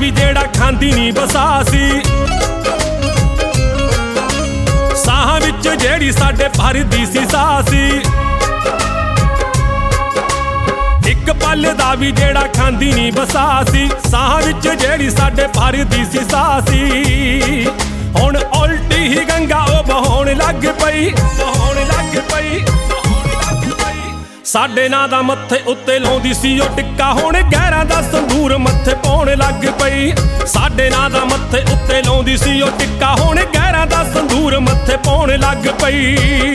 ਵੀ ਜਿਹੜਾ ਖਾਂਦੀ ਨੀ ਬਸਾ ਸੀ। ਸਾਹਾਂ ਵਿੱਚ ਜਿਹੜੀ ਸਾਡੇ ਭਰਦੀ ਸੀ ਸਾਹ ਸੀ। ਇੱਕ ਪਲ ਦਾ ਵੀ ਜਿਹੜਾ ਖਾਂਦੀ ਨੀ ਬਸਾ ਸੀ। ਸਾਹਾਂ ਵਿੱਚ ਜਿਹੜੀ ਸਾਡੇ ਭਰਦੀ ਸੀ ਸਾਹ ਸੀ। ਹੁਣ ਉਲਟੀ ਹੀ ਗੰਗਾ ਉਹ ਬਹਾਉਣ ਲੱਗ ਪਈ, ਬਹਾਉਣ ਲੱਗ ਪਈ। ਸਾਡੇ ਨਾਂ ਦਾ ਮੱਥੇ ਉੱਤੇ ਲਾਉਂਦੀ ਸੀ ਉਹ ਟਿੱਕਾ, ਹੁਣ ਗਹਿਰਾਂ ਦਾ ਸੰਦੂਰ ਮੱਥੇ ਪਾਉਣ ਲੱਗ ਪਈ। ਸਾਡੇ ਨਾਂ ਦਾ ਮੱਥੇ ਉੱਤੇ ਲਾਉਂਦੀ ਸੀ ਉਹ ਟਿੱਕਾ, ਹੁਣ ਗਹਿਰਾਂ ਦਾ ਸੰਦੂਰ ਮੱਥੇ ਪਾਉਣ ਲੱਗ ਪਈ।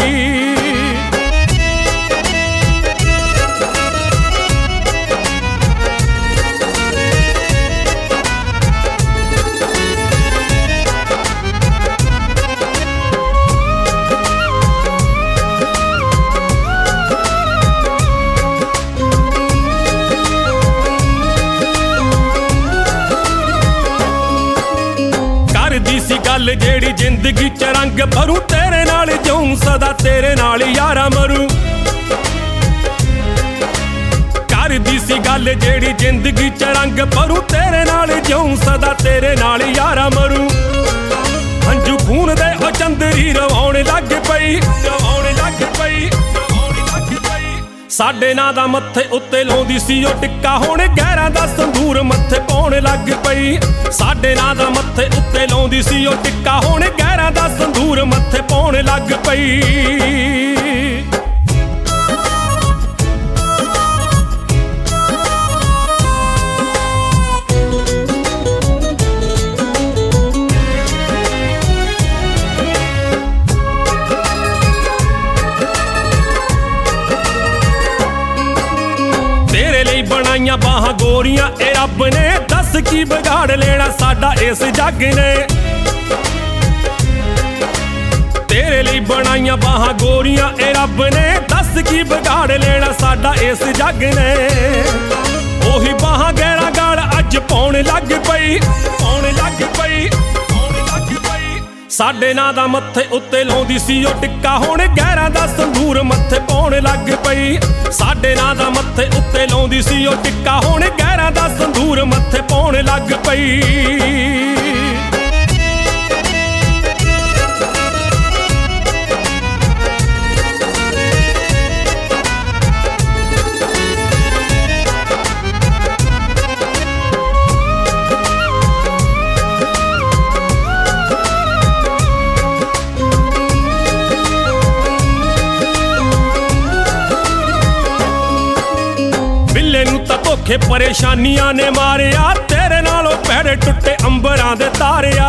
ਕਰਦੀ ਸੀ ਗੱਲ ਜਿਹੜੀ ਜ਼ਿੰਦਗੀ ਚ ਰੰਗ ਭਰੂ, ਤੇਰੇ ਨਾਲ ਜਿਉਂ ਸਦਾ ਤੇਰੇ ਨਾਲ ਯਾਰਾ ਮਰੂ। ਕਰਦੀ ਸੀ ਗੱਲ ਜਿਹੜੀ ਜ਼ਿੰਦਗੀ ਚ ਰੰਗ ਭਰੂ, ਤੇਰੇ ਨਾਲ ਜਿਉਂ ਸਦਾ ਤੇਰੇ ਨਾਲ ਯਾਰਾ ਮਰੂ। ਹੰਝੂ ਖੂਨ ਦੇ ਉਹ ਚੰਦਰੀ ਰਵਾਉਣ ਲੱਗ ਪਈ, ਰਵਾਉਣ ਲੱਗ ਪਈ। ਸਾਡੇ ਨਾਂ ਦਾ ਮੱਥੇ ਉੱਤੇ ਲਾਉਂਦੀ ਸੀ ਉਹ ਟਿੱਕਾ, ਹੁਣ ਗਹਿਰਾਂ ਦਾ ਸੰਦੂਰ ਮੱਥੇ ਪਾਉਣ ਲੱਗ ਪਈ। ਸਾਡੇ ਨਾਂ ਦਾ ਮੱਥੇ ਉੱਤੇ ਲਾਉਂਦੀ ਸੀ ਉਹ ਟਿੱਕਾ, ਹੁਣ ਗਹਿਰਾਂ ਦਾ ਸੰਦੂਰ ਮੱਥੇ ਪਾਉਣ ਲੱਗ ਪਈ। ਤੇਰੇ ਲਈ ਬਣਾਈਆਂ ਬਾਹਾਂ ਗੋਰੀਆਂ ਇਹ ਰੱਬ ਨੇ, ਦੱਸ ਕੀ ਵਿਗਾੜ ਲੈਣਾ ਸਾਡਾ ਇਸ ਜੱਗ ਨੇ। ਤੇਰੇ ਲਈ ਬਣਾਈਆਂ ਬਾਹਾਂ ਗੋਰੀਆਂ ਇਹ ਰੱਬ ਨੇ, ਦੱਸ ਕੀ ਵਿਗਾੜ ਲੈਣਾ ਸਾਡਾ ਇਸ ਜੱਗ ਨੇ। ਉਹੀ ਬਾਹਾਂ ਗਹਿਰਾ ਗਾਲ ਅੱਜ ਪਾਉਣ ਲੱਗ ਪਈ, ਪਾਉਣ ਲੱਗ ਪਈ। ਸਾਡੇ ਨਾਂ ਦਾ ਮੱਥੇ ਉੱਤੇ ਲਾਉਂਦੀ ਸੀ ਉਹ ਟਿੱਕਾ, ਹੁਣ ਗਹਿਰਾਂ ਦਾ ਸੰਦੂਰ ਮੱਥੇ ਪਾਉਣ ਲੱਗ ਪਈ। ਸਾਡੇ ਨਾਂ ਦਾ ਮੱਥੇ ਉੱਤੇ ਲਾਉਂਦੀ ਸੀ ਉਹ ਟਿੱਕਾ, ਹੁਣ ਗਹਿਰਾਂ ਦਾ ਸੰਦੂਰ ਮੱਥੇ ਪਾਉਣ ਲੱਗ ਪਈ। ਬਿੱਲੇ ਨੂੰ ਤਾਂ ਧੋਖੇ ਪਰੇਸ਼ਾਨੀਆਂ ਨੇ ਮਾਰਿਆ, ਤੇਰੇ ਨਾਲੋਂ ਭੈੜੇ ਟੁੱਟੇ ਅੰਬਰਾਂ ਦੇ ਤਾਰਿਆ।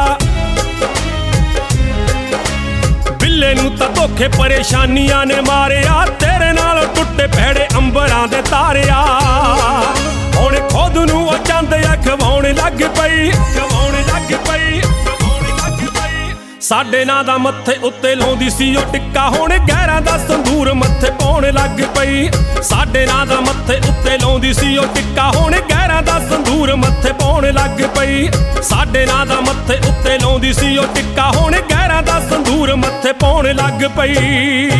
ਬਿੱਲੇ ਨੂੰ ਤਾਂ ਧੋਖੇ ਪਰੇਸ਼ਾਨੀਆਂ ਨੇ ਮਾਰਿਆ, ਤੇਰੇ ਨਾਲੋਂ ਟੁੱਟੇ ਭੈੜੇ ਅੰਬਰਾਂ ਦੇ ਤਾਰਿਆ। ਹੁਣ ਖੁਦ ਨੂੰ ਉਹ ਚੰਦ ਖਵਾਉਣ ਲੱਗ ਪਈ, ਖਵਾਉਣ ਲੱਗ ਪਈ। ਸਾਡੇ ਨਾਂ ਦਾ ਮੱਥੇ ਉੱਤੇ ਲਾਉਂਦੀ ਸੀ ਉਹ ਟਿੱਕਾ, ਹੁਣ ਗਹਿਰਾਂ ਦਾ ਸੰਦੂਰ ਮੱਥੇ ਪਾਉਣ ਲੱਗ ਪਈ। ਸਾਡੇ ਨਾਂ ਦਾ ਮੱਥੇ ਉੱਤੇ ਲਾਉਂਦੀ ਸੀ ਉਹ ਟਿੱਕਾ, ਹੁਣ ਗਹਿਰਾਂ ਦਾ ਸੰਦੂਰ ਮੱਥੇ ਪਾਉਣ ਲੱਗ ਪਈ। ਸਾਡੇ ਨਾਂ ਦਾ ਮੱਥੇ ਉੱਤੇ ਲਾਉਂਦੀ ਸੀ ਉਹ ਟਿੱਕਾ, ਹੁਣ ਗਹਿਰਾਂ ਦਾ ਸੰਦੂਰ ਮੱਥੇ ਪਾਉਣ ਲੱਗ ਪਈ।